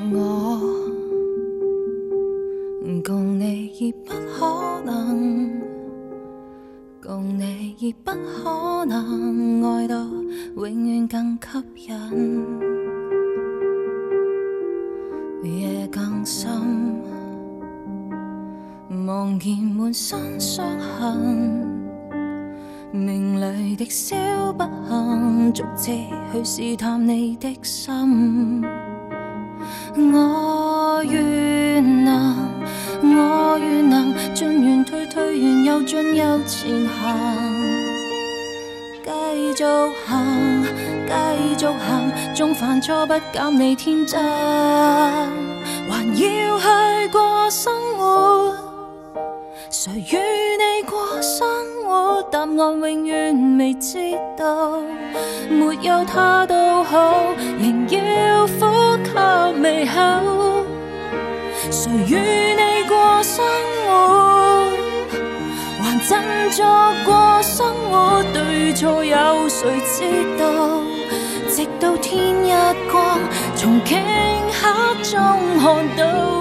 我共你已不可能，共你已不可能爱到永远更吸引。夜更深，望见满身伤痕，命里的小不幸，逐次去试探你的心。我愿能，我愿能，进完退，退完又进又前行，继续行，继续行，纵犯错不减你天真，还要去过生活。谁与你过生活？答案永远未知道。没有他都好，仍要呼吸微口。谁与你过生活？还真作过生活，对错有谁知道？直到天一光，从顷刻中看到。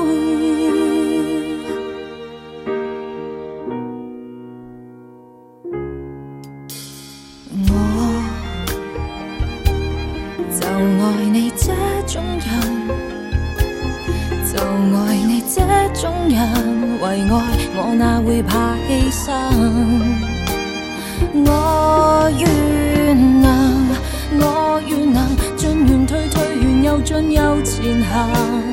就爱你这种人，就爱你这种人，为爱我哪会怕牺牲？我愿能，我愿能，进完退，退完又进又前行，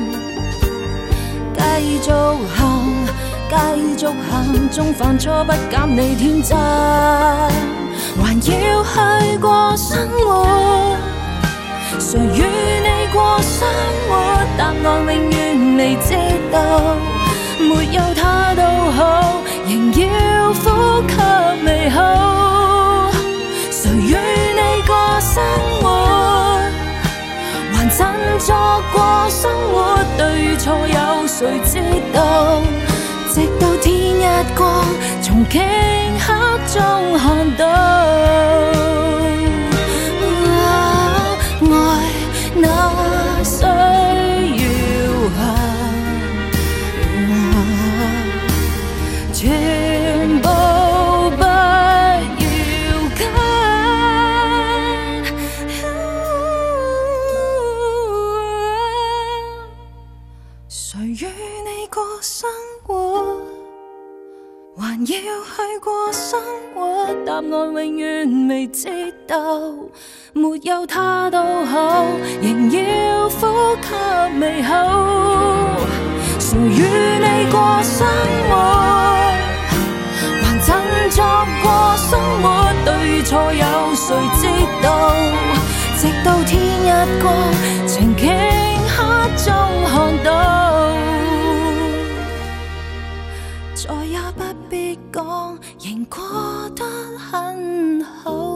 继续行，继续行，纵犯错不减你天真，还要去过生活。谁与你过生活？答案永远未知道。没有他都好，仍要呼吸微好。谁与你过生活？还真作过生活，对错有谁知道？直到天一光，从顷刻中看到。爱那需要全部不要紧。谁与你过生活？还要去过生活，答案永远未知道。没有他都好，仍要呼吸微口。谁与你过生活？还真作过生活，对错有谁知道？直到天一光，情顷刻中看到。再也不必讲，仍过得很好。